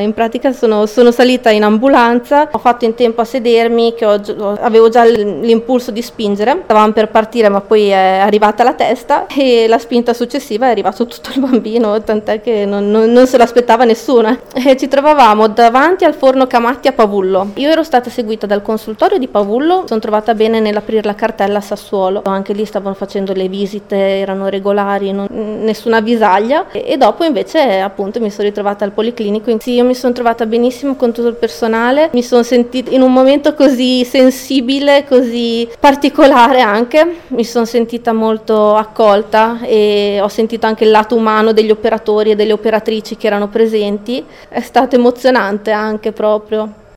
in pratica sono salita in ambulanza, ho fatto in tempo a sedermi, che avevo già l'impulso di spingere, stavamo per partire ma poi è arrivata la testa e la spinta successiva è arrivato tutto il bambino, tant'è che non se l'aspettava nessuno. E ci trovavamo davanti al forno Camatti a Pavullo. Io ero stata seguita dal consultorio di Pavullo, sono trovata bene nell'aprire la cartella a Sassuolo, anche lì stavano facendo le visite, erano regolari, nessuna avvisaglia, e dopo invece appunto mi sono ritrovata al Policlinico. Sì, io mi sono trovata benissimo con tutto il personale, mi sono sentita in un momento così sensibile, così particolare anche, mi sono sentita molto accolta e ho sentito anche il lato umano degli operatori e delle operatrici che erano presenti, è stato emozionante anche proprio.